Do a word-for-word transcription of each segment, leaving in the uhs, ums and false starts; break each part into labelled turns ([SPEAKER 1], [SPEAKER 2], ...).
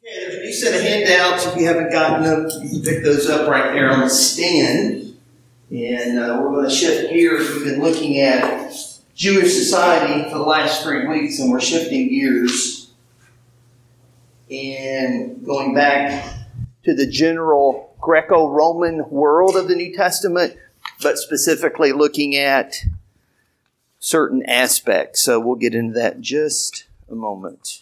[SPEAKER 1] Okay, there's a new set of handouts. If you haven't gotten them, you can pick those up right there on the stand. And uh, we're going to shift gears. We've been looking at Jewish society for the last three weeks, and we're shifting gears and going back to the general Greco-Roman world of the New Testament, but specifically looking at certain aspects. So we'll get into that in just a moment.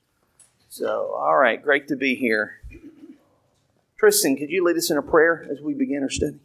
[SPEAKER 1] So, all right, great to be here. Tristan, could you lead us in a prayer as we begin our study?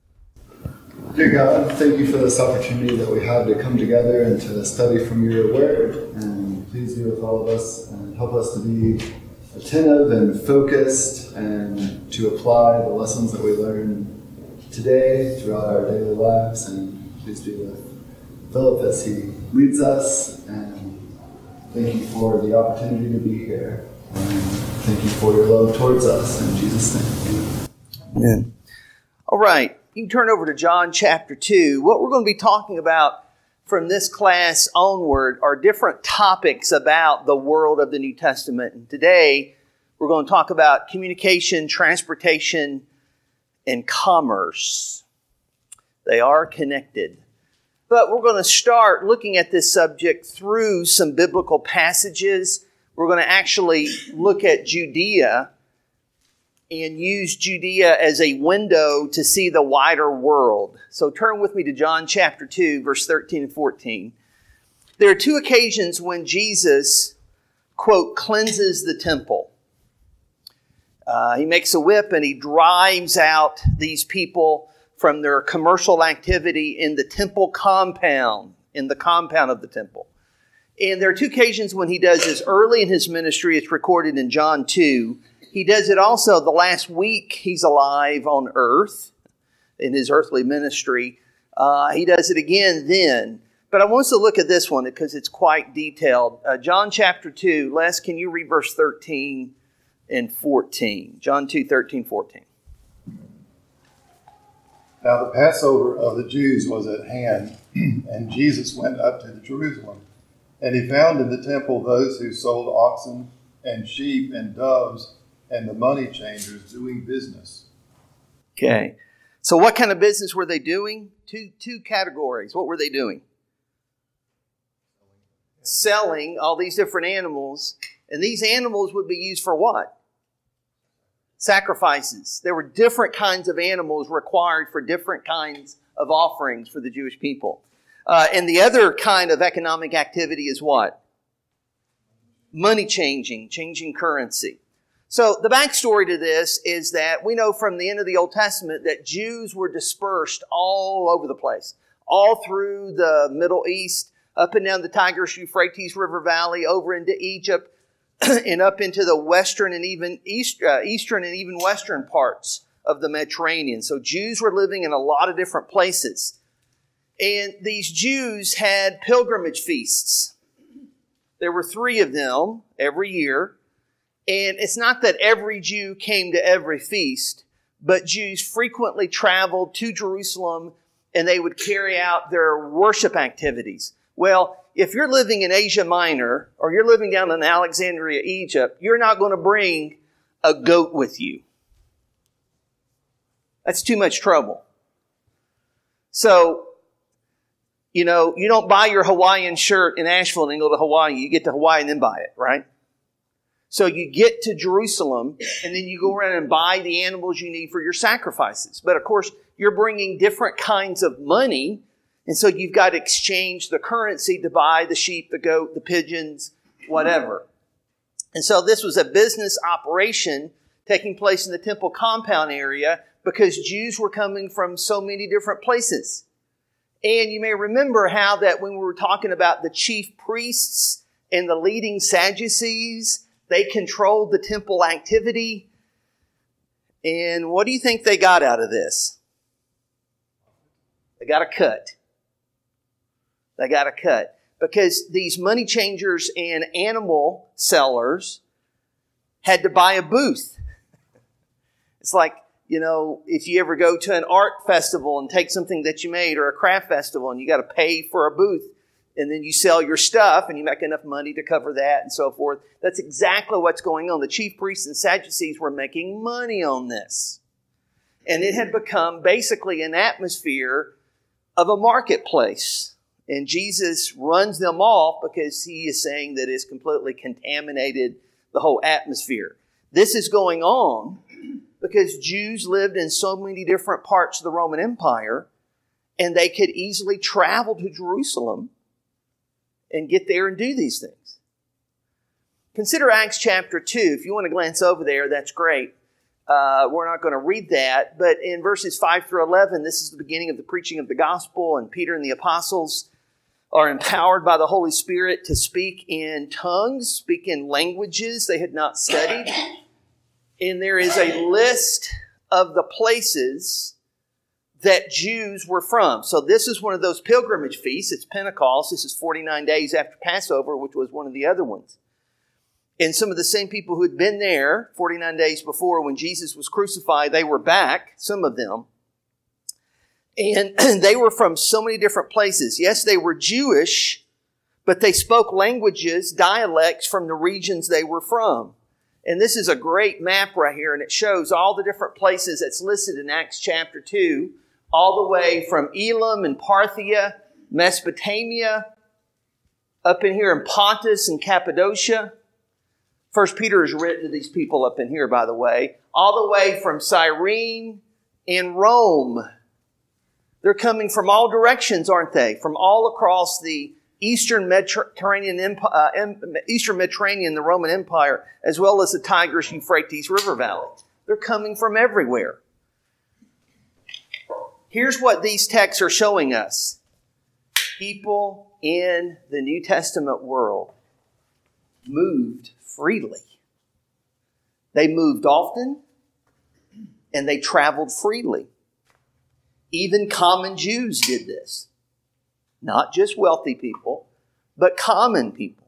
[SPEAKER 2] Dear God, thank you for this opportunity that we have to come together and to study from your word. And please be with all of us and help us to be attentive and focused and to apply the lessons that we learn today throughout our daily lives. And please be with Philip as he leads us. And thank you for the opportunity to be here. And thank you for your love towards us. In Jesus' name, amen.
[SPEAKER 1] Amen. All right. You can turn over to John chapter two. What we're going to be talking about from this class onward are different topics about the world of the New Testament. And today, we're going to talk about communication, transportation, and commerce. They are connected. But we're going to start looking at this subject through some biblical passages. We're going to actually look at Judea and use Judea as a window to see the wider world. So turn with me to John chapter two, verse thirteen and fourteen. There are two occasions when Jesus, quote, cleanses the temple. Uh, he makes a whip and he drives out these people from their commercial activity in the temple compound, in the compound of the temple. And there are two occasions when he does this early in his ministry. It's recorded in John two. He does it also the last week he's alive on earth in his earthly ministry. Uh, he does it again then. But I want us to look at this one because it's quite detailed. Uh, John chapter two. Les, can you read verse thirteen and fourteen? John two, thirteen, fourteen.
[SPEAKER 3] Now the Passover of the Jews was at hand, and Jesus went up to Jerusalem. And he found in the temple those who sold oxen and sheep and doves, and the money changers doing business.
[SPEAKER 1] Okay. So what kind of business were they doing? Two, two categories. What were they doing? Selling all these different animals. And these animals would be used for what? Sacrifices. There were different kinds of animals required for different kinds of offerings for the Jewish people. Uh, and the other kind of economic activity is what? Money changing, changing currency. So the backstory to this is that we know from the end of the Old Testament that Jews were dispersed all over the place, all through the Middle East, up and down the Tigris Euphrates River Valley, over into Egypt, and up into the western and even east, uh, eastern and even western parts of the Mediterranean. So Jews were living in a lot of different places. And these Jews had pilgrimage feasts. There were three of them every year. And it's not that every Jew came to every feast, but Jews frequently traveled to Jerusalem and they would carry out their worship activities. Well, if you're living in Asia Minor or you're living down in Alexandria, Egypt, you're not going to bring a goat with you. That's too much trouble. So, you know, you don't buy your Hawaiian shirt in Asheville and then go to Hawaii. You get to Hawaii and then buy it, right? So you get to Jerusalem, and then you go around and buy the animals you need for your sacrifices. But of course, you're bringing different kinds of money, and so you've got to exchange the currency to buy the sheep, the goat, the pigeons, whatever. And so this was a business operation taking place in the temple compound area because Jews were coming from so many different places. And you may remember how that when we were talking about the chief priests and the leading Sadducees, they controlled the temple activity. And what do you think they got out of this? They got a cut. They got a cut. Because these money changers and animal sellers had to buy a booth. It's like, you know, if you ever go to an art festival and take something that you made or a craft festival and you got to pay for a booth and then you sell your stuff and you make enough money to cover that and so forth. That's exactly what's going on. The chief priests and Sadducees were making money on this. And it had become basically an atmosphere of a marketplace. And Jesus runs them off because he is saying that it's completely contaminated the whole atmosphere. This is going on because Jews lived in so many different parts of the Roman Empire, and they could easily travel to Jerusalem and get there and do these things. Consider Acts chapter two. If you want to glance over there, that's great. Uh, we're not going to read that, but in verses five through eleven, this is the beginning of the preaching of the gospel, and Peter and the apostles are empowered by the Holy Spirit to speak in tongues, speak in languages they had not studied. And there is a list of the places that Jews were from. So this is one of those pilgrimage feasts. It's Pentecost. This is forty-nine days after Passover, which was one of the other ones. And some of the same people who had been there forty-nine days before when Jesus was crucified, they were back, some of them. And they were from so many different places. Yes, they were Jewish, but they spoke languages, dialects from the regions they were from. And this is a great map right here, and it shows all the different places that's listed in Acts chapter two, all the way from Elam and Parthia, Mesopotamia, up in here in Pontus and Cappadocia. First Peter is written to these people up in here, by the way, all the way from Cyrene and Rome. They're coming from all directions, aren't they? From all across the Eastern Mediterranean, uh, Eastern Mediterranean, the Roman Empire, as well as the Tigris-Euphrates River Valley. They're coming from everywhere. Here's what these texts are showing us. People in the New Testament world moved freely. They moved often, and they traveled freely. Even common Jews did this. Not just wealthy people, but common people.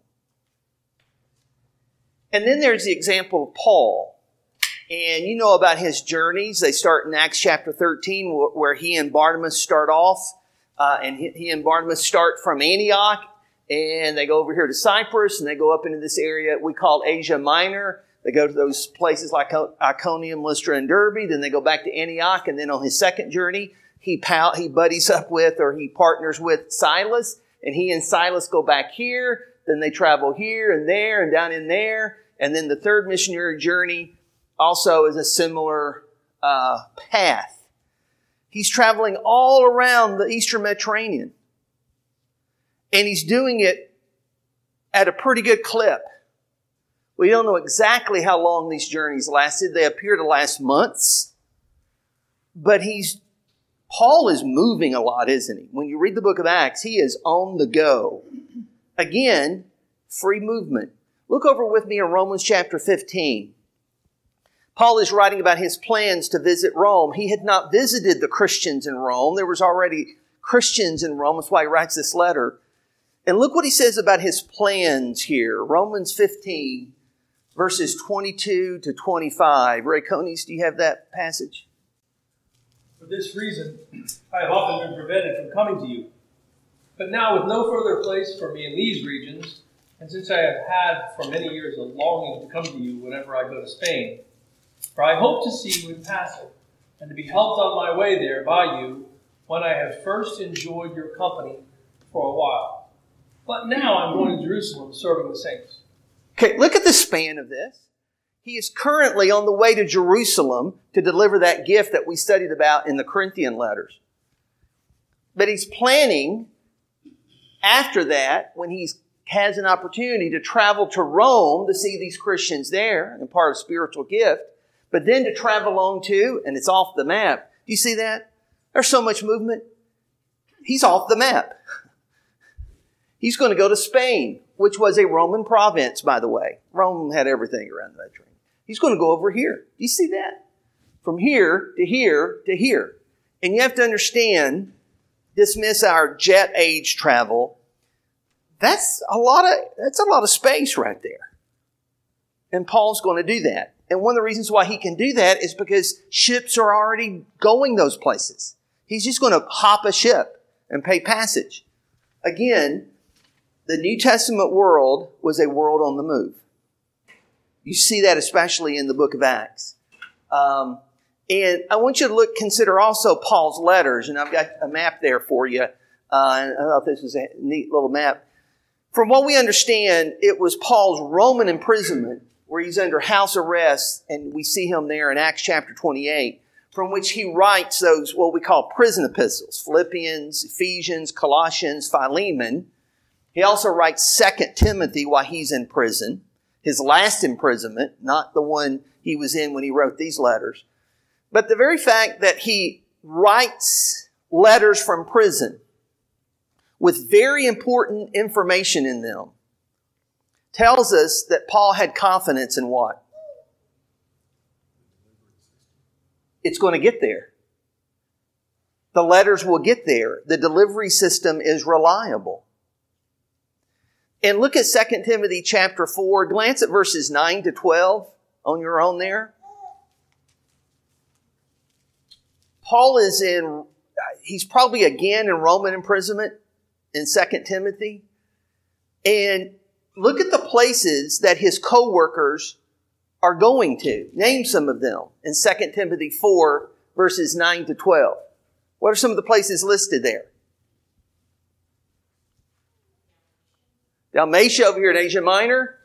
[SPEAKER 1] And then there's the example of Paul. And you know about his journeys. They start in Acts chapter thirteen, where he and Barnabas start off. Uh, and he and Barnabas start from Antioch, and they go over here to Cyprus, and they go up into this area we call Asia Minor. They go to those places like Iconium, Lystra, and Derbe. Then they go back to Antioch, and then on his second journey, He pal- he buddies up with or he partners with Silas, and he and Silas go back here. Then they travel here and there and down in there. And then the third missionary journey also is a similar uh, path. He's traveling all around the Eastern Mediterranean. And he's doing it at a pretty good clip. We don't know exactly how long these journeys lasted. They appear to last months. But he's Paul is moving a lot, isn't he? When you read the book of Acts, he is on the go. Again, free movement. Look over with me in Romans chapter fifteen. Paul is writing about his plans to visit Rome. He had not visited the Christians in Rome. There was already Christians in Rome. That's why he writes this letter. And look what he says about his plans here. Romans fifteen, verses twenty-two to twenty-five. Ray Conis, do you have that passage?
[SPEAKER 4] For this reason, I have often been prevented from coming to you. But now, with no further place for me in these regions, and since I have had for many years a longing to come to you whenever I go to Spain, for I hope to see you in passing, and to be helped on my way there by you when I have first enjoyed your company for a while. But now I'm going to Jerusalem serving the saints.
[SPEAKER 1] Okay, look at the span of this. He is currently on the way to Jerusalem to deliver that gift that we studied about in the Corinthian letters. But he's planning after that, when he has an opportunity to travel to Rome to see these Christians there and part of spiritual gift, but then to travel on to, and it's off the map. Do you see that? There's so much movement. He's off the map. He's going to go to Spain, which was a Roman province, by the way. Rome had everything around the Mediterranean. He's going to go over here. Do you see that? From here to here to here. And you have to understand, dismiss our jet age travel. That's a lot of, that's a lot of space right there. And Paul's going to do that. And one of the reasons why he can do that is because ships are already going those places. He's just going to hop a ship and pay passage. Again, the New Testament world was a world on the move. You see that especially in the book of Acts. Um, and I want you to look, consider also Paul's letters. And I've got a map there for you. Uh, and I thought this was a neat little map. From what we understand, it was Paul's Roman imprisonment, where he's under house arrest, and we see him there in Acts chapter twenty-eight, from which he writes those, what we call prison epistles, Philippians, Ephesians, Colossians, Philemon. He also writes Second Timothy while he's in prison, his last imprisonment, not the one he was in when he wrote these letters. But the very fact that he writes letters from prison with very important information in them tells us that Paul had confidence in what? It's going to get there. The letters will get there. The delivery system is reliable. And look at Second Timothy chapter four. Glance at verses nine to twelve on your own there. Paul is in, he's probably again in Roman imprisonment in Second Timothy. And look at the places that his co-workers are going to. Name some of them in Second Timothy four, verses nine to twelve. What are some of the places listed there? Dalmatia over here in Asia Minor.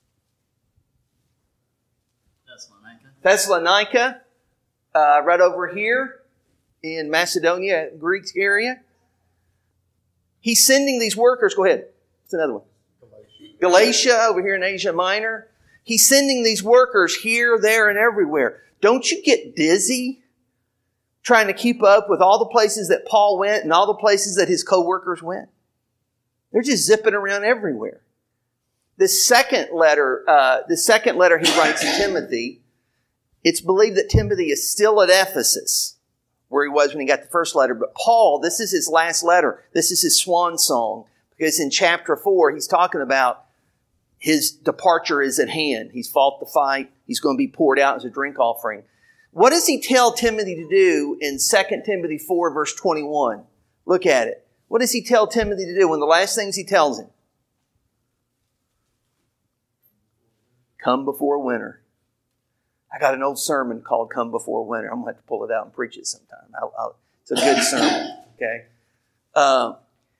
[SPEAKER 5] Thessalonica.
[SPEAKER 1] Thessalonica. Uh, right over here in Macedonia, Greek area. He's sending these workers. Go ahead. What's another one? Galatia. Galatia over here in Asia Minor. He's sending these workers here, there, and everywhere. Don't you get dizzy trying to keep up with all the places that Paul went and all the places that his co-workers went? They're just zipping around everywhere. The second letter, uh, the second letter he writes to Timothy, it's believed that Timothy is still at Ephesus, where he was when he got the first letter. But Paul, this is his last letter. This is his swan song. Because in chapter four, he's talking about his departure is at hand. He's fought the fight. He's going to be poured out as a drink offering. What does he tell Timothy to do in Second Timothy four, verse twenty-one? Look at it. What does he tell Timothy to do? One of the last things he tells him. Come before winter. I got an old sermon called Come Before Winter. I'm going to have to pull it out and preach it sometime. I'll, I'll, it's a good sermon. Okay. Um,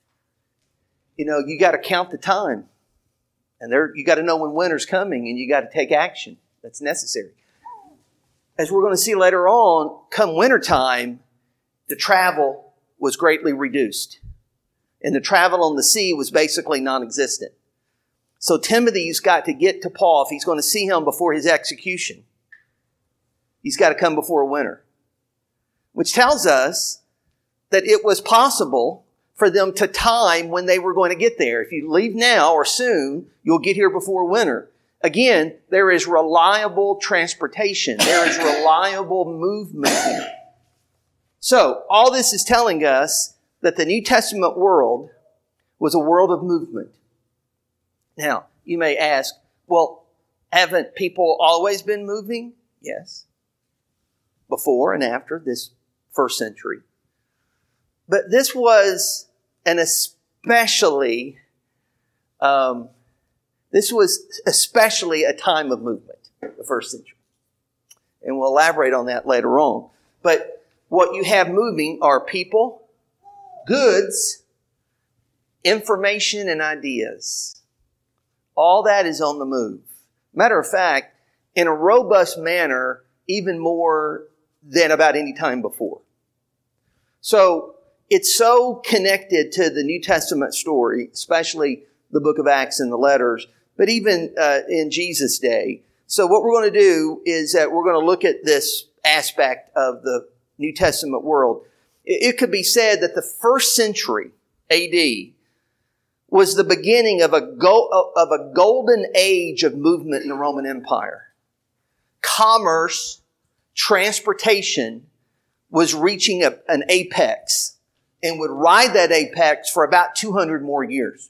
[SPEAKER 1] you know, you got to count the time. And there, you got to know when winter's coming, and you got to take action. That's necessary. As we're going to see later on, come wintertime, the travel was greatly reduced. And the travel on the sea was basically non-existent. So Timothy's got to get to Paul if he's going to see him before his execution. He's got to come before winter. Which tells us that it was possible for them to time when they were going to get there. If you leave now or soon, you'll get here before winter. Again, there is reliable transportation. There is reliable movement here. So, all this is telling us that the New Testament world was a world of movement. Now, you may ask, well, haven't people always been moving? Yes. Before and after this first century. But this was an especially, um, this was especially a time of movement, the first century. And we'll elaborate on that later on. But what you have moving are people, goods, information, and ideas. All that is on the move. Matter of fact, in a robust manner, even more than about any time before. So, it's so connected to the New Testament story, especially the book of Acts and the letters, but even uh, in Jesus' day. So what we're going to do is that we're going to look at this aspect of the New Testament world. It could be said that the first century A D was the beginning of a, go- of a golden age of movement in the Roman Empire. Commerce, transportation was reaching a, an apex and would ride that apex for about two hundred more years.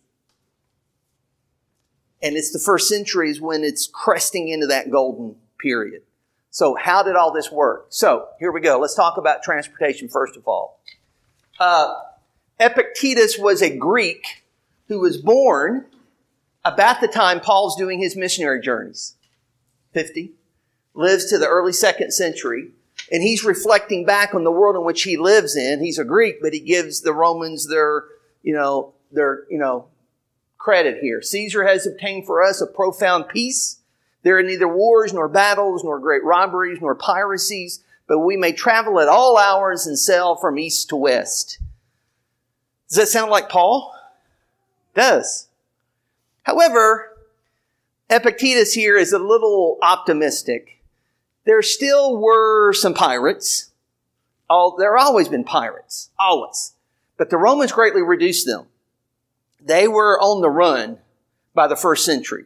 [SPEAKER 1] And it's the first century is when it's cresting into that golden period. So how did all this work? So here we go. Let's talk about transportation first of all. Uh, Epictetus was a Greek who was born about the time Paul's doing his missionary journeys. fifty. Lives to the early second century. And he's reflecting back on the world in which he lives in. He's a Greek, but he gives the Romans their, you know, their, you know, credit here. Caesar has obtained for us a profound peace. There are neither wars, nor battles, nor great robberies, nor piracies, but we may travel at all hours and sail from east to west. Does that sound like Paul? It does. However, Epictetus here is a little optimistic. There still were some pirates. Oh, there have always been pirates. Always. But the Romans greatly reduced them. They were on the run by the first century.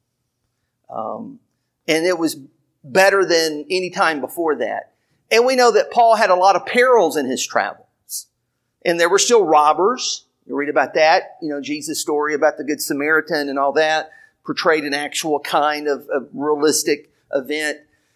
[SPEAKER 1] Um, and it was better than any time before that. And we know that Paul had a lot of perils in his travels. And there were still robbers. You read about that. You know, Jesus' story about the Good Samaritan and all that portrayed an actual kind of, of realistic event.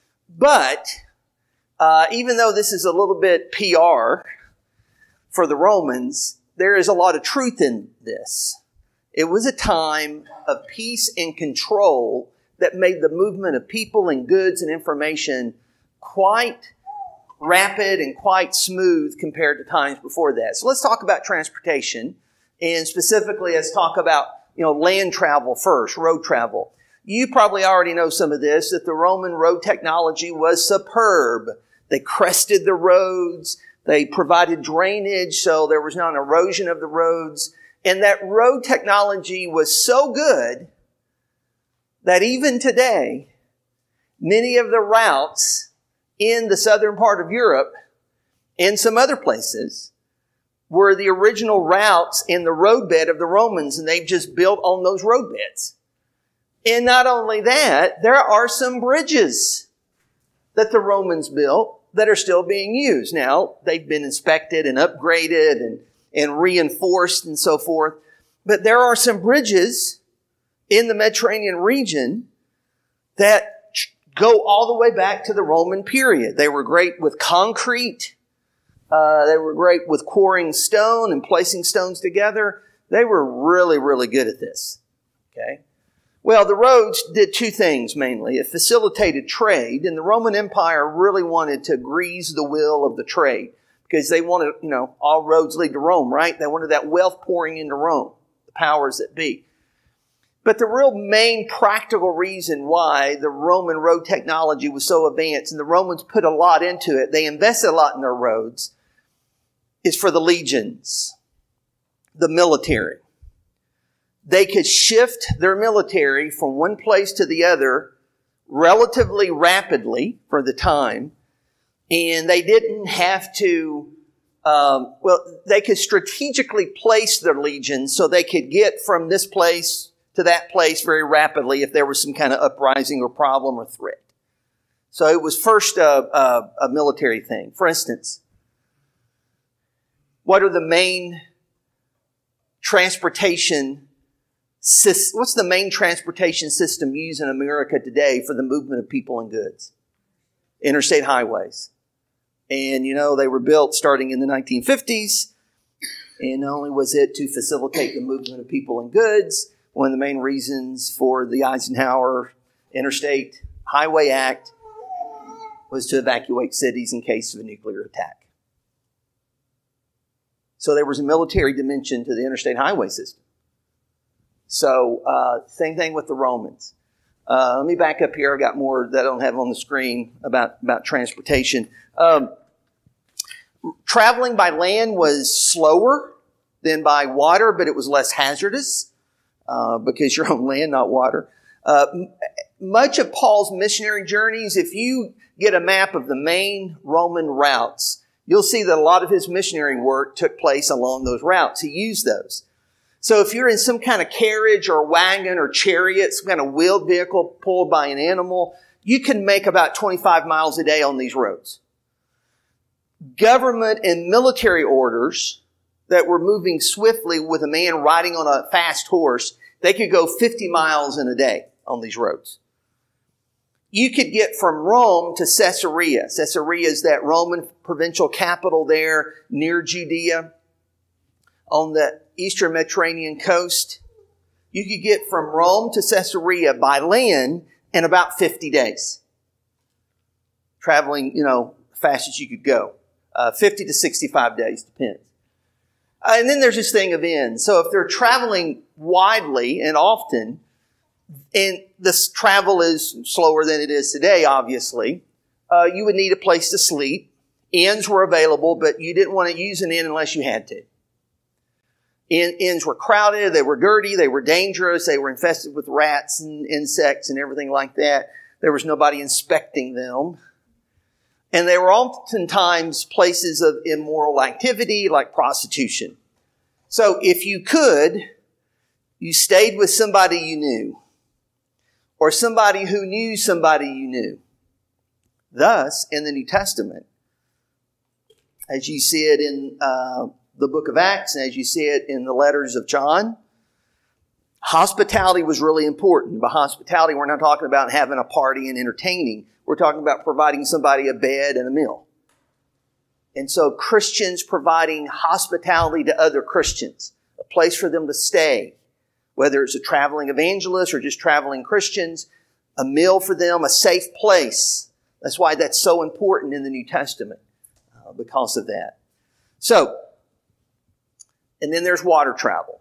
[SPEAKER 1] But uh, even though this is a little bit P R for the Romans, there is a lot of truth in this. It was a time of peace and control that made the movement of people and goods and information quite rapid and quite smooth compared to times before that. So let's talk about transportation, and specifically let's talk about, you know, land travel first, road travel. You probably already know some of this, that the Roman road technology was superb. They crested the roads. They provided drainage, so there was not an erosion of the roads. And that road technology was so good that even today, many of the routes in the southern part of Europe and some other places were the original routes in the roadbed of the Romans, and they've just built on those roadbeds. And not only that, there are some bridges that the Romans built that are still being used. Now, they've been inspected and upgraded and, and reinforced and so forth. But there are some bridges in the Mediterranean region that go all the way back to the Roman period. They were great with concrete. Uh, they were great with quarrying stone and placing stones together. They were really, really good at this. Okay. Well, the roads did two things mainly. It facilitated trade, and the Roman Empire really wanted to grease the wheel of the trade because they wanted, you know, all roads lead to Rome, right? They wanted that wealth pouring into Rome, the powers that be. But the real main practical reason why the Roman road technology was so advanced, and the Romans put a lot into it, they invested a lot in their roads, is for the legions, the military. They could shift their military from one place to the other relatively rapidly for the time, and they didn't have to, um, well, they could strategically place their legions so they could get from this place to that place very rapidly if there was some kind of uprising or problem or threat. So it was first a, a, a military thing. For instance, what are the main transportation systems? What's the main transportation system used in America today for the movement of people and goods? Interstate highways. And, you know, they were built starting in the nineteen fifties. And not only was it to facilitate the movement of people and goods, one of the main reasons for the Eisenhower Interstate Highway Act was to evacuate cities in case of a nuclear attack. So there was a military dimension to the interstate highway system. So uh, same thing with the Romans. Uh, let me back up here. I've got more that I don't have on the screen about, about transportation. Um, traveling by land was slower than by water, but it was less hazardous. Uh, because you're on land, not water. Uh, m- much of Paul's missionary journeys, if you get a map of the main Roman routes, you'll see that a lot of his missionary work took place along those routes. He used those. So if you're in some kind of carriage or wagon or chariot, some kind of wheeled vehicle pulled by an animal, you can make about twenty-five miles a day on these roads. Government and military orders that were moving swiftly with a man riding on a fast horse, they could go fifty miles in a day on these roads. You could get from Rome to Caesarea. Caesarea is that Roman provincial capital there near Judea on the eastern Mediterranean coast. you could get from Rome to Caesarea by land in about fifty days. Traveling, you know, fast as you could go. Uh, fifty to sixty-five days, depends. Uh, and then there's this thing of inns. So if they're traveling widely and often, and this travel is slower than it is today, obviously, uh, you would need a place to sleep. Inns were available, but you didn't want to use an inn unless you had to. In, inns were crowded, they were dirty, they were dangerous, they were infested with rats and insects and everything like that. There was nobody inspecting them. And they were oftentimes places of immoral activity like prostitution. So if you could, you stayed with somebody you knew, or somebody who knew somebody you knew. Thus, in the New Testament, as you see it in uh, the book of Acts, and as you see it in the letters of John, hospitality was really important. By hospitality, we're not talking about having a party and entertaining. We're talking about providing somebody a bed and a meal. And so Christians providing hospitality to other Christians, a place for them to stay, whether it's a traveling evangelist or just traveling Christians, a meal for them, a safe place. That's why that's so important in the New Testament, uh, because of that. So, and then there's water travel.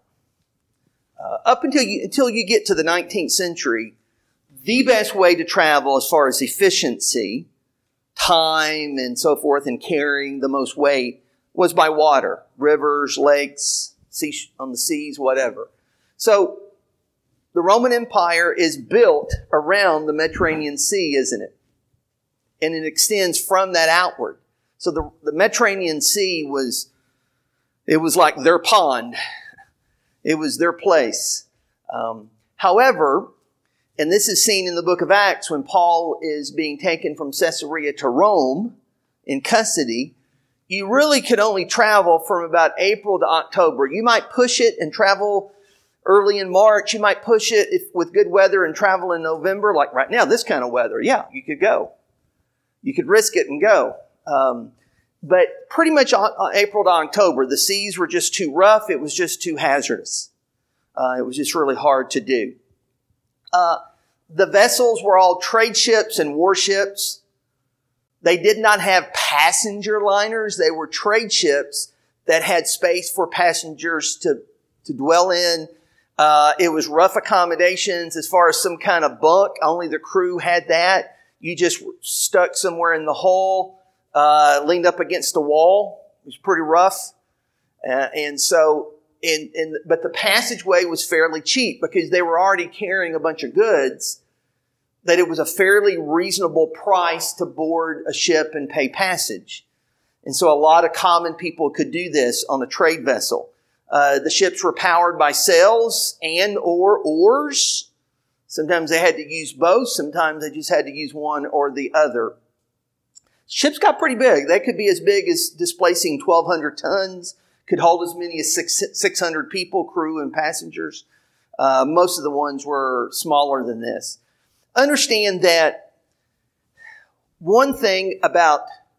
[SPEAKER 1] Uh, up until you, until you get to the nineteenth century, the best way to travel as far as efficiency, time, and so forth, and carrying the most weight was by water. Rivers, lakes, sea, on the seas, whatever. So, the Roman Empire is built around the Mediterranean Sea, isn't it? And it extends from that outward. So the, the Mediterranean Sea was, it was like their pond. It was their place. Um, however, and this is seen in the book of Acts when Paul is being taken from Caesarea to Rome in custody, you really could only travel from about April to October. You might push it and travel early in March. You might push it if, with good weather and travel in November, like right now, this kind of weather. Yeah, you could go. You could risk it and go. Um, but pretty much April to October, the seas were just too rough. It was just too hazardous. Uh, it was just really hard to do. Uh, the vessels were all trade ships and warships. They did not have passenger liners. They were trade ships that had space for passengers to, to dwell in. Uh, it was rough accommodations as far as some kind of bunk. Only the crew had that. You just were stuck somewhere in the hull, uh, leaned up against a wall. It was pretty rough. Uh, and so, in, in, but the passageway was fairly cheap because they were already carrying a bunch of goods, that it was a fairly reasonable price to board a ship and pay passage. And so a lot of common people could do this on a trade vessel. Uh, the ships were powered by sails and or oars. Sometimes they had to use both. Sometimes they just had to use one or the other. Ships got pretty big. They could be as big as displacing twelve hundred tons, could hold as many as six hundred people, crew and passengers. Uh, most of the ones were smaller than this. Understand that one thing about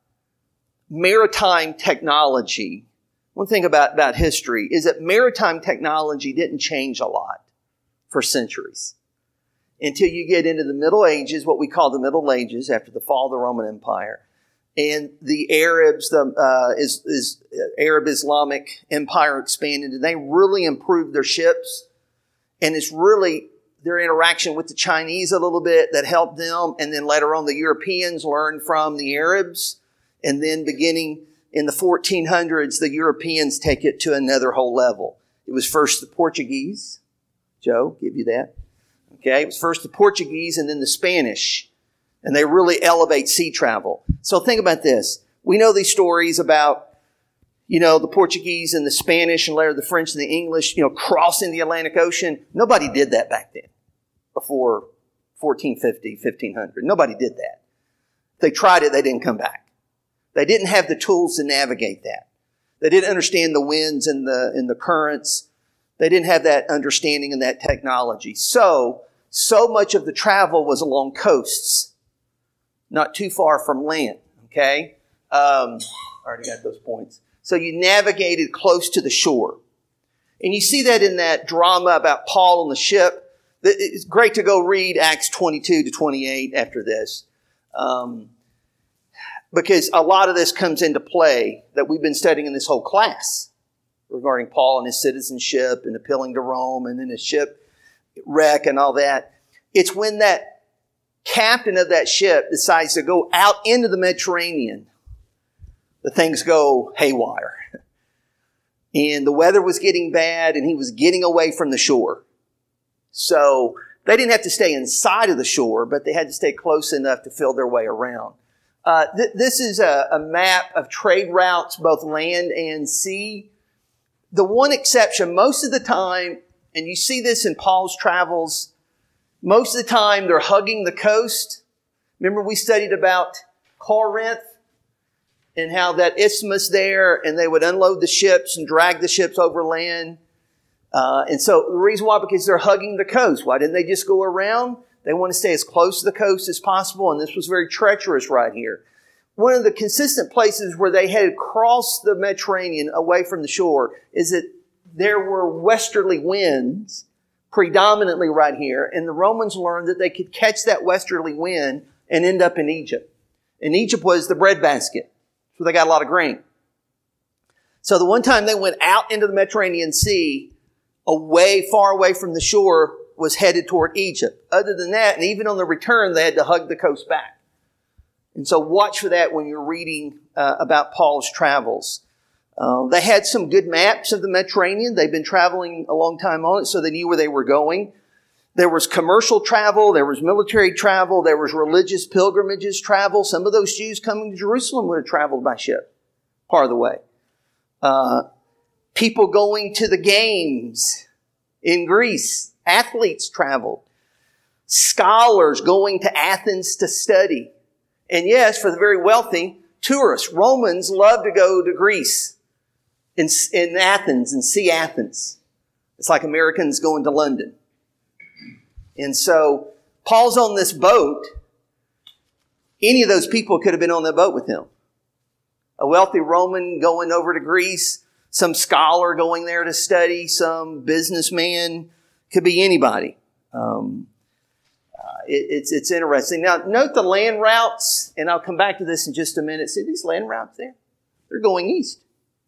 [SPEAKER 1] maritime technology, one thing about, about history, is that maritime technology didn't change a lot for centuries. Until you get into the Middle Ages, what we call the Middle Ages, after the fall of the Roman Empire. And the Arabs, the uh, is, is Arab Islamic Empire expanded, and they really improved their ships. And it's really their interaction with the Chinese a little bit that helped them. And then later on, the Europeans learned from the Arabs. And then beginning in the fourteen hundreds, the Europeans take it to another whole level. It was first the Portuguese. Joe, give you that. Okay, it was first the Portuguese and then the Spanish. And they really elevate sea travel. So think about this. We know these stories about, you know, the Portuguese and the Spanish and later the French and the English, you know, crossing the Atlantic Ocean. Nobody did that back then, before fourteen fifty, fifteen hundred. Nobody did that. If they tried it, they didn't come back. They didn't have the tools to navigate that. They didn't understand the winds and the, and the currents. They didn't have that understanding and that technology. So, so much of the travel was along coasts, not too far from land, okay? Um, I already got those points. So you navigated close to the shore. And you see that in that drama about Paul on the ship. It's great to go read Acts twenty-two to twenty-eight after this. Um, because a lot of this comes into play that we've been studying in this whole class regarding Paul and his citizenship and appealing to Rome and then his ship wreck and all that. It's when that captain of that ship decides to go out into the Mediterranean that things go haywire. And the weather was getting bad and he was getting away from the shore. So they didn't have to stay inside of the shore, but they had to stay close enough to feel their way around. Uh, th- this is a, a map of trade routes, both land and sea. The one exception, most of the time, and you see this in Paul's travels, most of the time they're hugging the coast. Remember we studied about Corinth and how that isthmus there, and they would unload the ships and drag the ships over land. Uh, and so the reason why, because they're hugging the coast. Why didn't they just go around? They want to stay as close to the coast as possible, and this was very treacherous right here. One of the consistent places where they had crossed the Mediterranean away from the shore is that there were westerly winds predominantly right here, and the Romans learned that they could catch that westerly wind and end up in Egypt. And Egypt was the breadbasket, so they got a lot of grain. So the one time they went out into the Mediterranean Sea, away, far away from the shore, was headed toward Egypt. Other than that, and even on the return, they had to hug the coast back. And so watch for that when you're reading uh, about Paul's travels. Uh, they had some good maps of the Mediterranean. They've been traveling a long time on it, so they knew where they were going. There was commercial travel. There was military travel. There was religious pilgrimages travel. Some of those Jews coming to Jerusalem would have traveled by ship part of the way. Uh, people going to the games in Greece. Athletes traveled. Scholars going to Athens to study. And yes, for the very wealthy, tourists. Romans love to go to Greece in, in Athens and see Athens. It's like Americans going to London. And so Paul's on this boat. Any of those people could have been on that boat with him. A wealthy Roman going over to Greece, some scholar going there to study, some businessman, could be anybody. Um, uh, it, it's it's interesting. Now, note the land routes, and I'll come back to this in just a minute. See these land routes there? They're going east.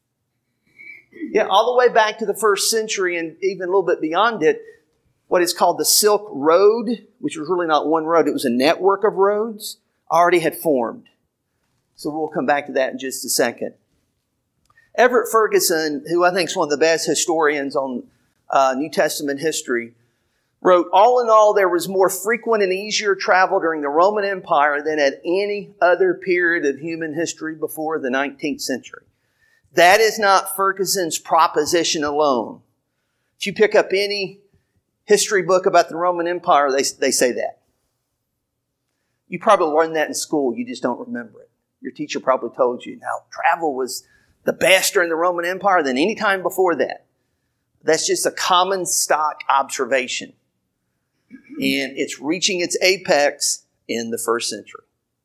[SPEAKER 1] Yeah, all the way back to the first century and even a little bit beyond it, what is called the Silk Road, which was really not one road, it was a network of roads, already had formed. So we'll come back to that in just a second. Everett Ferguson, who I think is one of the best historians on uh, New Testament history, wrote, all in all, there was more frequent and easier travel during the Roman Empire than at any other period of human history before the nineteenth century. That is not Ferguson's proposition alone. If you pick up any history book about the Roman Empire, they, they say that. You probably learned that in school. You just don't remember it. Your teacher probably told you, now, travel was the best during the Roman Empire than any time before that. That's just a common stock observation. And it's reaching its apex in the first century.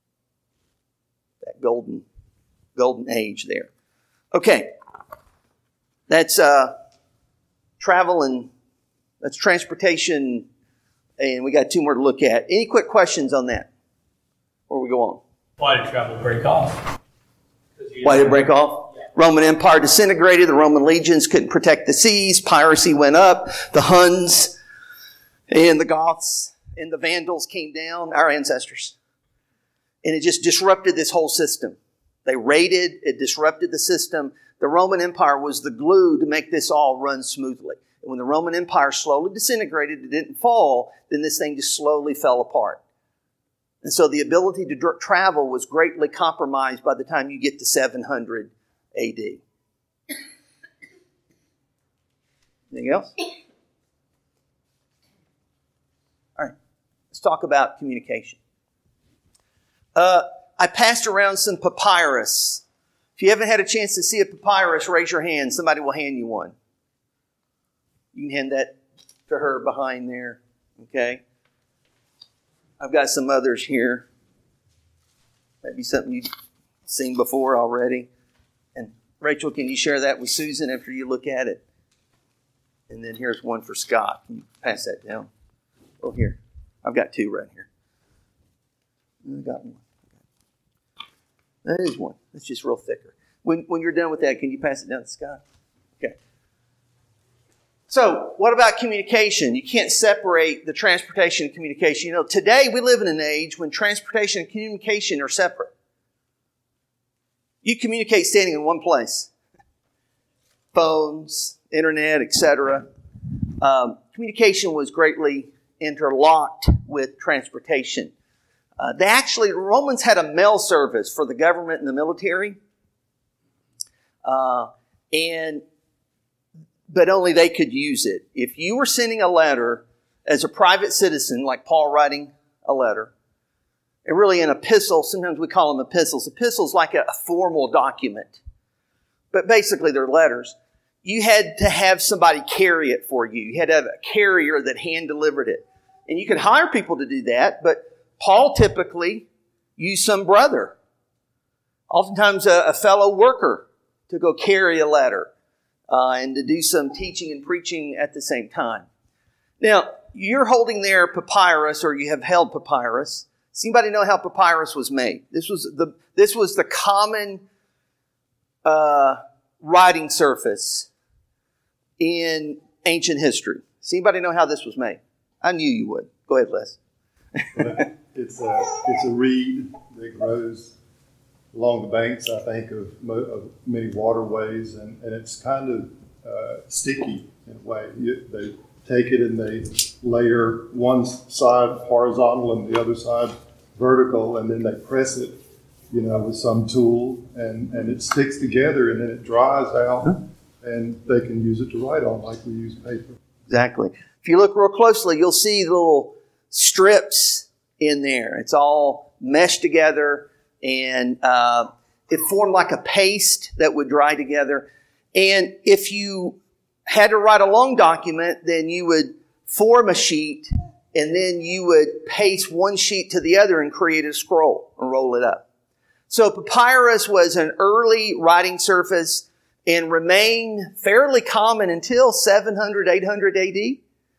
[SPEAKER 1] That golden, golden age there. Okay. That's uh, travel and that's transportation. And we got two more to look at. Any quick questions on that before we go on?
[SPEAKER 4] Why did travel break off?
[SPEAKER 1] Why did it break off? Yeah. Roman Empire disintegrated. The Roman legions couldn't protect the seas. Piracy went up. The Huns and the Goths and the Vandals came down, our ancestors. And it just disrupted this whole system. They raided. It disrupted the system. The Roman Empire was the glue to make this all run smoothly. And when the Roman Empire slowly disintegrated, it didn't fall, then this thing just slowly fell apart. And so the ability to dr- travel was greatly compromised by the time you get to seven hundred A D. Anything else? All right. Let's talk about communication. Uh, I passed around some papyrus. If you haven't had a chance to see a papyrus, raise your hand. Somebody will hand you one. You can hand that to her behind there. Okay? I've got some others here. Maybe something you've seen before already. And Rachel, can you share that with Susan after you look at it? And then here's one for Scott. Can you pass that down? Oh, here. I've got two right here. I got one. That is one. That's just real thicker. When when you're done with that, can you pass it down to Scott? Okay. So, what about communication? You can't separate the transportation and communication. You know, today we live in an age when transportation and communication are separate. You communicate standing in one place. Phones, internet, et cetera. Um, communication was greatly interlocked with transportation. Uh, they actually, the Romans had a mail service for the government and the military. Uh, and, but only they could use it. If you were sending a letter as a private citizen, like Paul writing a letter, and really an epistle, sometimes we call them epistles. Epistles like a, a formal document. But basically they're letters. You had to have somebody carry it for you. You had to have a carrier that hand delivered it. And you could hire people to do that, but Paul typically used some brother, oftentimes a, a fellow worker, to go carry a letter uh, and to do some teaching and preaching at the same time. Now, you're holding there papyrus, or you have held papyrus. Does anybody know how papyrus was made? This was the this was the common uh, writing surface in ancient history. Does anybody know how this was made? I knew you would. Go ahead, Les.
[SPEAKER 3] It's a, it's a reed that grows along the banks, I think, of, mo- of many waterways, and, and it's kind of uh, sticky in a way. You, they take it and they layer one side horizontal and the other side vertical, and then they press it, you know, with some tool, and, and it sticks together, and then it dries out, and they can use it to write on like we use paper.
[SPEAKER 1] Exactly. If you look real closely, you'll see the little strips in there. It's all meshed together, and uh, it formed like a paste that would dry together. And if you had to write a long document, then you would form a sheet, and then you would paste one sheet to the other and create a scroll and roll it up. So papyrus was an early writing surface and remained fairly common until seven hundred, eight hundred A D.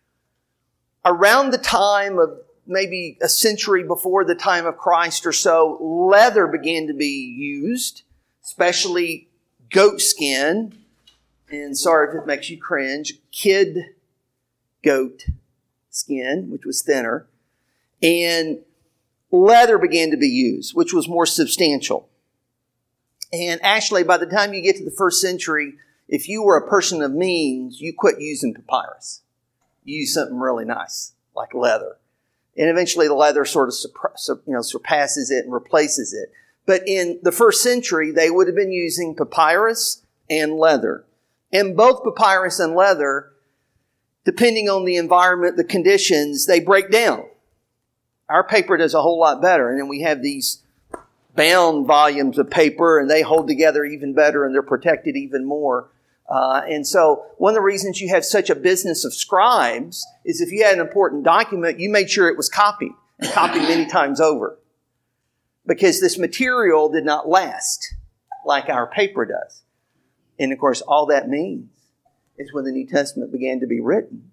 [SPEAKER 1] Around the time of maybe a century before the time of Christ or so, leather began to be used, especially goat skin. And sorry if it makes you cringe, kid goat skin, which was thinner. And leather began to be used, which was more substantial. And actually, by the time you get to the first century, if you were a person of means, you quit using papyrus. You use something really nice, like leather. And eventually the leather sort of you know, surpasses it and replaces it. But in the first century, they would have been using papyrus and leather. And both papyrus and leather, depending on the environment, the conditions, they break down. Our paper does a whole lot better. And then we have these bound volumes of paper, and they hold together even better, and they're protected even more. Uh, and so one of the reasons you have such a business of scribes is if you had an important document, you made sure it was copied, and copied many times over. Because this material did not last like our paper does. And of course, all that means is when the New Testament began to be written,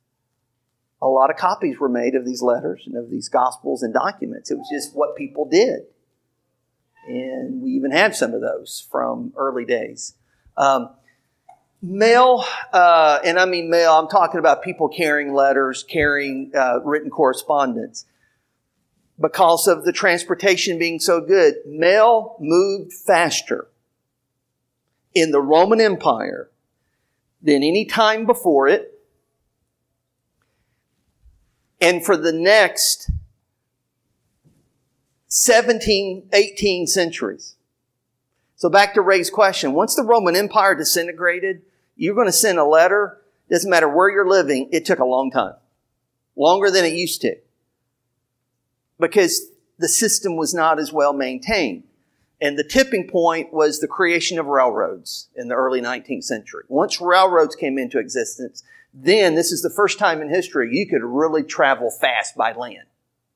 [SPEAKER 1] a lot of copies were made of these letters and of these gospels and documents. It was just what people did. And we even have some of those from early days. Um, mail, uh, and I mean mail, I'm talking about people carrying letters, carrying uh, written correspondence. Because of the transportation being so good, mail moved faster in the Roman Empire than any time before it. And for the next seventeen, eighteen centuries. So back to Ray's question. Once the Roman Empire disintegrated, you're going to send a letter. Doesn't matter where you're living. It took a long time. Longer than it used to. Because the system was not as well maintained. And the tipping point was the creation of railroads in the early nineteenth century. Once railroads came into existence, then this is the first time in history you could really travel fast by land.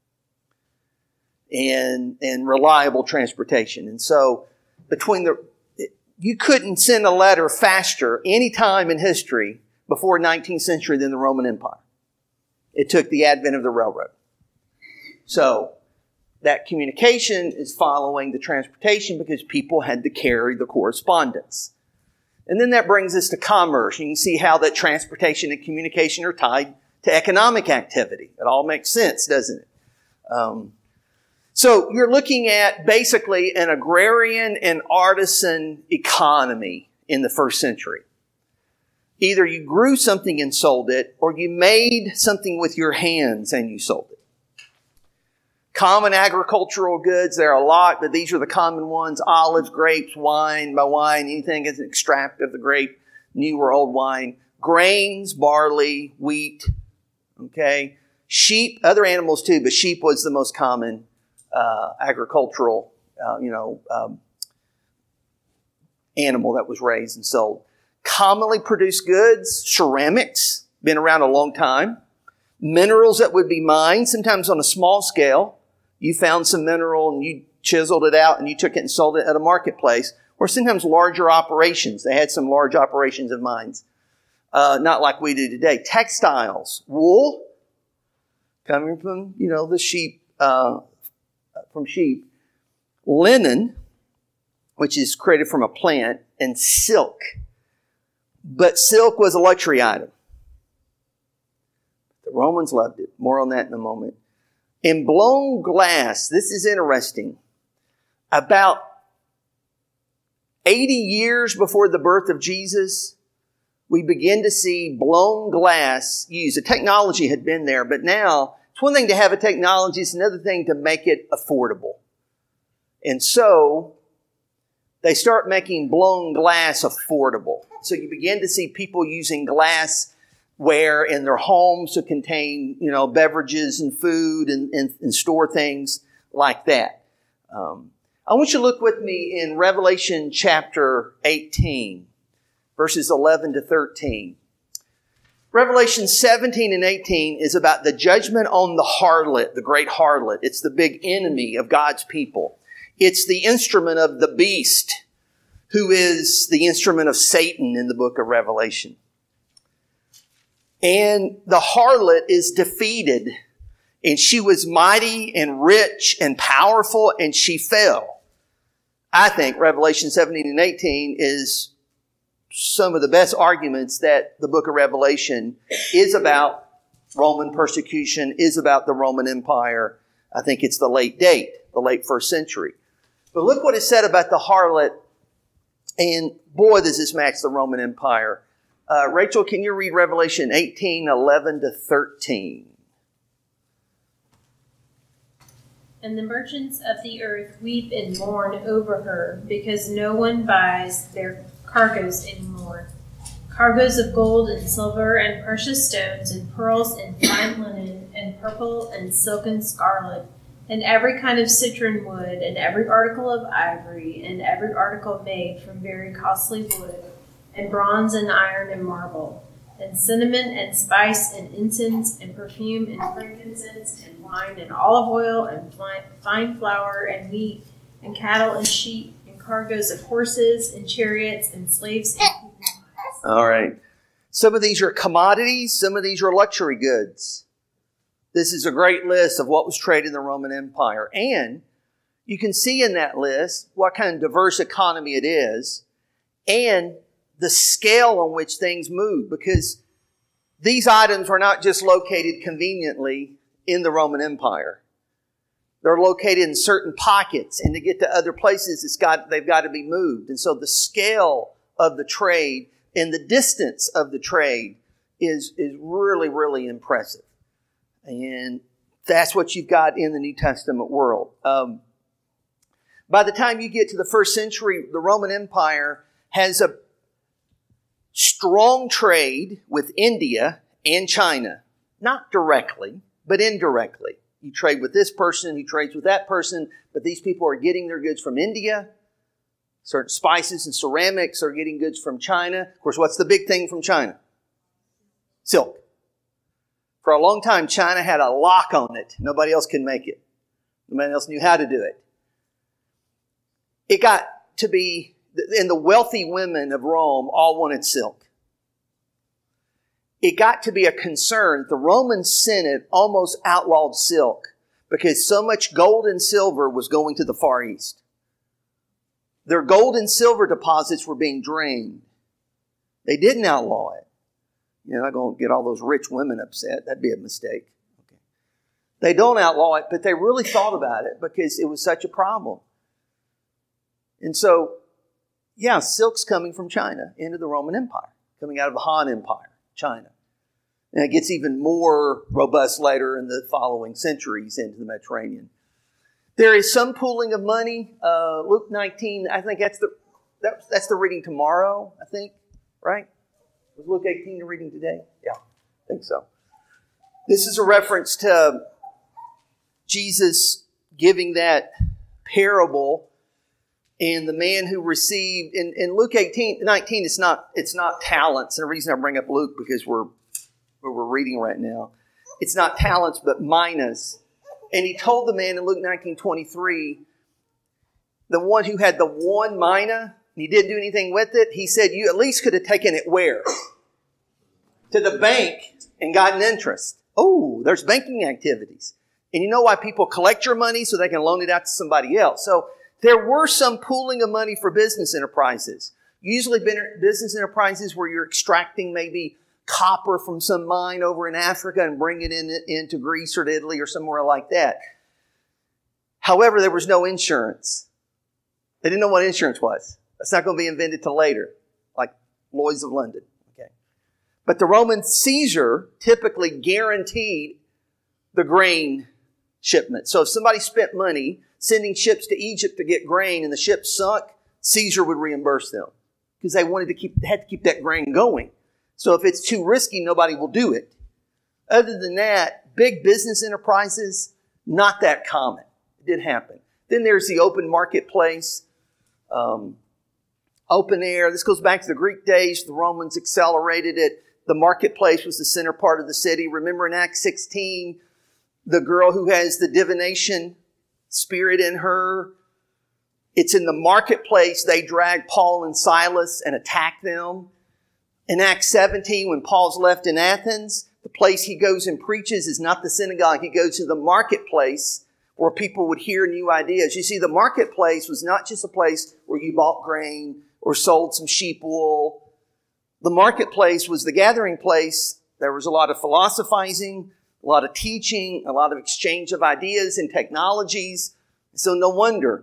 [SPEAKER 1] And, and reliable transportation. And so between the, you couldn't send a letter faster any time in history before nineteenth century than the Roman Empire. It took the advent of the railroad. So that communication is following the transportation because people had to carry the correspondence. And then that brings us to commerce. You can see how that transportation and communication are tied to economic activity. It all makes sense, doesn't it? Um, so you're looking at basically an agrarian and artisan economy in the first century. Either you grew something and sold it, or you made something with your hands and you sold it. Common agricultural goods, there are a lot, but these are the common ones. Olives, grapes, wine. By wine, anything is an extract of the grape, new or old wine. Grains, barley, wheat, okay. Sheep, other animals too, but sheep was the most common uh, agricultural, uh, you know, um, animal that was raised and sold. Commonly produced goods, ceramics, been around a long time. Minerals that would be mined, sometimes on a small scale. You found some mineral and you chiseled it out and you took it and sold it at a marketplace. Or sometimes larger operations. They had some large operations of mines. Uh, not like we do today. Textiles, wool, coming from, you know, the sheep, uh, from sheep. Linen, which is created from a plant, and silk. But silk was a luxury item. The Romans loved it. More on that in a moment. In blown glass, this is interesting. About eighty years before the birth of Jesus, we begin to see blown glass used. The technology had been there, but now it's one thing to have a technology, it's another thing to make it affordable. And so they start making blown glass affordable. So you begin to see people using glassware in their homes to contain, you know, beverages and food and, and, and store things like that. Um, I want you to look with me in Revelation chapter eighteen, verses eleven to thirteen. Revelation seventeen and eighteen is about the judgment on the harlot, the great harlot. It's the big enemy of God's people. It's the instrument of the beast, who is the instrument of Satan in the book of Revelation. And the harlot is defeated, and she was mighty and rich and powerful, and she fell. I think Revelation seventeen and eighteen is some of the best arguments that the book of Revelation is about Roman persecution, is about the Roman Empire. I think it's the late date, the late first century. But look what is said about the harlot. And boy, does this match the Roman Empire. Uh, Rachel, can you read Revelation eighteen, eleven to thirteen?
[SPEAKER 6] And the merchants of the earth weep and mourn over her, because no one buys their cargoes anymore. Cargoes of gold and silver and precious stones and pearls and fine linen and purple and silk and scarlet, and every kind of citron wood, and every article of ivory, and every article made from very costly wood, and bronze and iron and marble, and cinnamon and spice and incense and perfume and frankincense and wine and olive oil and fine flour and wheat and cattle and sheep and cargoes of horses and chariots and slaves and people.
[SPEAKER 1] All right. Some of these are commodities. Some of these are luxury goods. This is a great list of what was traded in the Roman Empire. And you can see in that list what kind of diverse economy it is and the scale on which things move, because these items were not just located conveniently in the Roman Empire. They're located in certain pockets, and to get to other places, it's got, they've got to be moved. And so the scale of the trade and the distance of the trade is, is really, really impressive. And that's what you've got in the New Testament world. Um, by the time you get to the first century, the Roman Empire has a strong trade with India and China. Not directly, but indirectly. You trade with this person, he trades with that person, but these people are getting their goods from India. Certain spices and ceramics are getting goods from China. Of course, what's the big thing from China? Silk. For a long time, China had a lock on it. Nobody else could make it. Nobody else knew how to do it. It got to be, and the wealthy women of Rome all wanted silk. it got to be a concern. The Roman Senate almost outlawed silk because so much gold and silver was going to the Far East. Their gold and silver deposits were being drained. They didn't outlaw it. You're not going to get all those rich women upset. That'd be a mistake. Okay. They don't outlaw it, but they really thought about it because it was such a problem. And so, yeah, silk's coming from China into the Roman Empire, coming out of the Han Empire, China. And it gets even more robust later in the following centuries into the Mediterranean. There is some pooling of money. Uh, Luke nineteen, I think that's the that, that's the reading tomorrow, I think, right? Was Luke eighteen the reading today? Yeah, I think so. This is a reference to Jesus giving that parable, and the man who received in, in Luke eighteen, nineteen, it's not it's not talents. And the reason I bring up Luke because we're where we're reading right now, it's not talents but minas. And he told the man in Luke nineteen twenty-three, the one who had the one mina, and he didn't do anything with it, he said, you at least could have taken it where? To the bank and gotten interest. Oh, there's banking activities. And you know why people collect your money? So they can loan it out to somebody else. So there were some pooling of money for business enterprises. Usually business enterprises where you're extracting maybe copper from some mine over in Africa and bring it in, into Greece or to Italy or somewhere like that. However, there was no insurance. They didn't know what insurance was. That's not going to be invented till later, like Lloyd's of London. Okay, but the Roman Caesar typically guaranteed the grain shipment. So if somebody spent money sending ships to Egypt to get grain and the ship sunk, Caesar would reimburse them because they wanted to keep, they had to keep that grain going. So if it's too risky, nobody will do it. Other than that, big business enterprises, not that common. It did happen. Then there's the open marketplace, um, open air. This goes back to the Greek days. The Romans accelerated it. The marketplace was the center part of the city. Remember in Acts sixteen, the girl who has the divination spirit in her. It's in the marketplace they drag Paul and Silas and attack them. In Acts seventeen, when Paul's left in Athens, the place he goes and preaches is not the synagogue. He goes to the marketplace where people would hear new ideas. You see, the marketplace was not just a place where you bought grain or sold some sheep wool. The marketplace was the gathering place. There was a lot of philosophizing, a lot of teaching, a lot of exchange of ideas and technologies. So no wonder.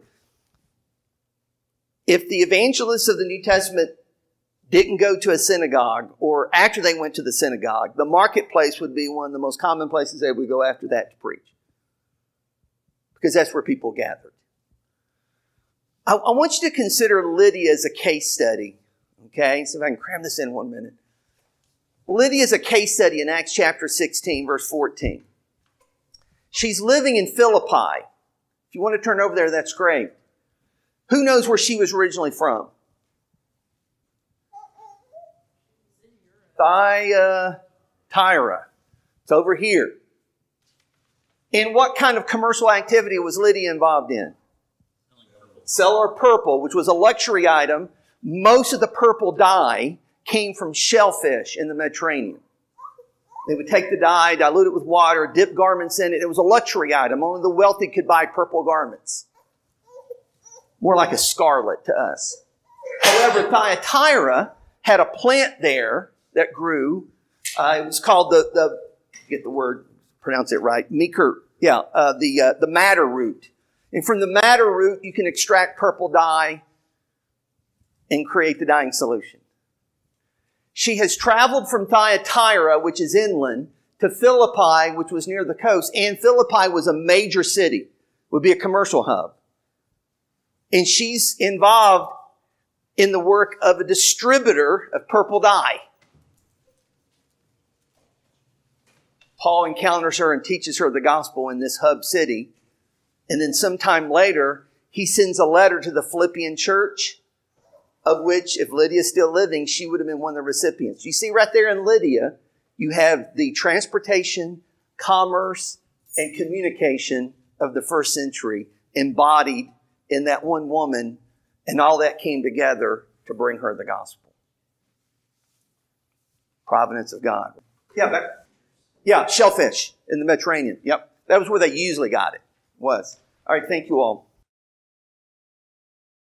[SPEAKER 1] If the evangelists of the New Testament didn't go to a synagogue, or after they went to the synagogue, the marketplace would be one of the most common places they would go after that to preach. Because that's where people gathered. I, I want you to consider Lydia as a case study. Okay, so if I can cram this in one minute. Lydia is a case study in Acts chapter sixteen, verse fourteen. She's living in Philippi. If you want to turn over there, that's great. Who knows where she was originally from? Thyatira. It's over here. And what kind of commercial activity was Lydia involved in? Seller of purple, which was a luxury item. Most of the purple dye came from shellfish in the Mediterranean. They would take the dye, dilute it with water, dip garments in it. It was a luxury item. Only the wealthy could buy purple garments. More like a scarlet to us. However, Thyatira had a plant there that grew. Uh, it was called the, the, get the word, pronounce it right, meeker, yeah, uh, the, uh, the madder root. And from the madder root, you can extract purple dye and create the dyeing solution. She has traveled from Thyatira, which is inland, to Philippi, which was near the coast. And Philippi was a major city, would be a commercial hub. And she's involved in the work of a distributor of purple dye. Paul encounters her and teaches her the gospel in this hub city. And then sometime later, he sends a letter to the Philippian church, of which, if Lydia is still living, she would have been one of the recipients. You see right there in Lydia, you have the transportation, commerce, and communication of the first century embodied in that one woman, and all that came together to bring her the gospel. Providence of God. Yeah, back. Yeah, shellfish in the Mediterranean. Yep. That was where they usually got it. Was. All right, thank you all.